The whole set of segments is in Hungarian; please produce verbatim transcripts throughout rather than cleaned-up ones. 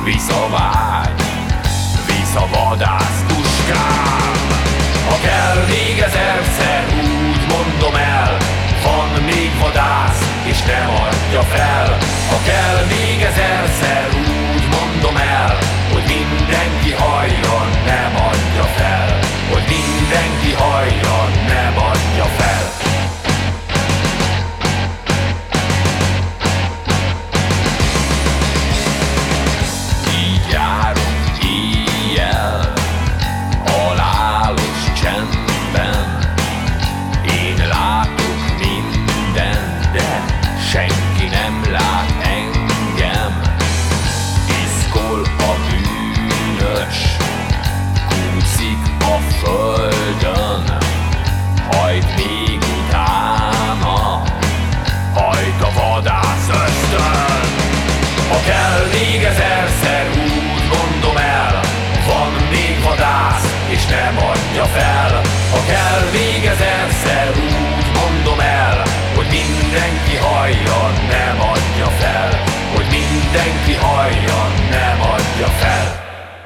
visz a vágy, visz a vadász puskám. Ha kell még ezerszer, úgy mondom el, van még vadász, és nem adja fel. Ha kell még ezerszer, úgy mondom el, hogy mindenki halljon, nem adja fel. Hogy mindenki halljon, nem adja fel. Így járunk éjjel, halálos csendben. Én látok mindent, de senki nem lát engem. Iszkol a bűnös, kúszik a földön, hajt még utána, hajt a vadász ösztön. Ha kell még ezerszer, úgy mondom el, van még vadász, és nem adja fel. Ha kell még ezerszer, úgy mondom el, hogy mindenki halljon, nem adja fel. Hogy mindenki halljon, nem adja fel.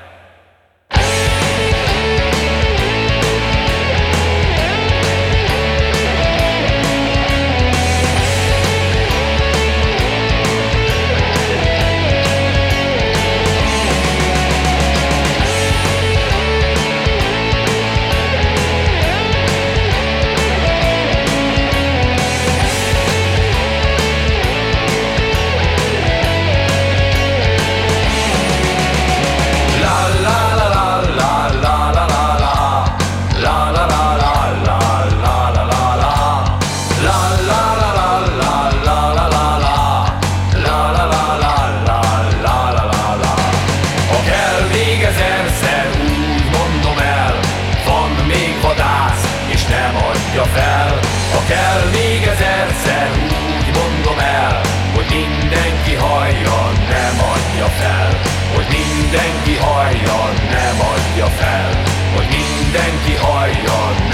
Fel. Ha kell még ezerszer, úgy mondom el, hogy mindenki halljon, nem adja fel. Hogy mindenki halljon, nem adja fel. Hogy mindenki halljon,